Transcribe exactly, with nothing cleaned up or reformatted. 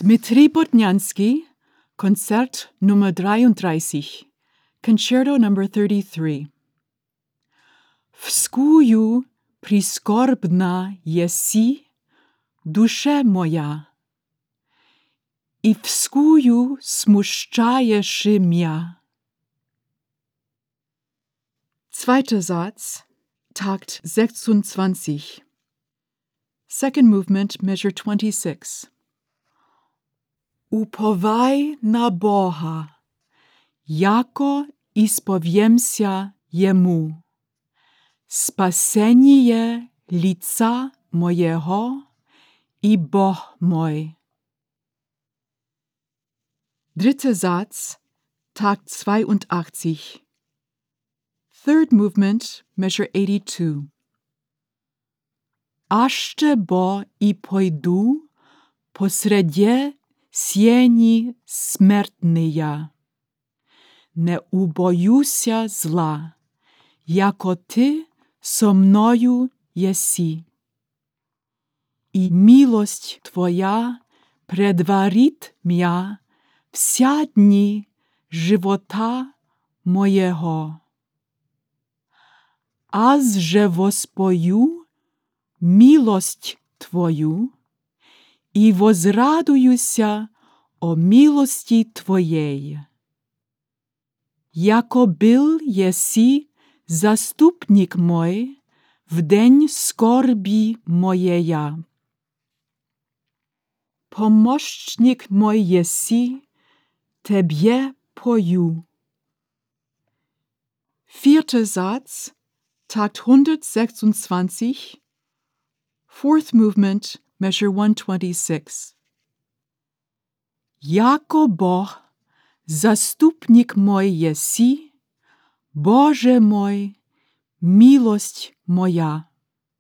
Dmitrij Botnyansky, Konzert Nummer dreiunddreißig, Concerto number thirty-three. Вскую прискорбна еси, душе моя, и вскую смущаешь мя. Zweiter Satz, Takt sechsundzwanzig. Second movement, measure twenty-six. Uповай на Бога, яко исповемся Ему. Спасение лица моего и Бог мой. Dritter Satz, Takt zweiundachtzig. Third movement, measure eighty-two. Аще бо и пойду посреди сени смертния, не убоюся зла, яко ты со мною еси. И милость твоя предварит мя вся дни живота моего. Аз же воспою милость твою и возрадуюся о милости твоей. Яко был еси заступник мой в день скорби моея. Помощник мой еси, тебе пою. Vierter Satz, Takt hundertsechsundzwanzig, fourth movement, measure one twenty-six. Яко Бог, заступник мой еси, Боже мой, милость моя.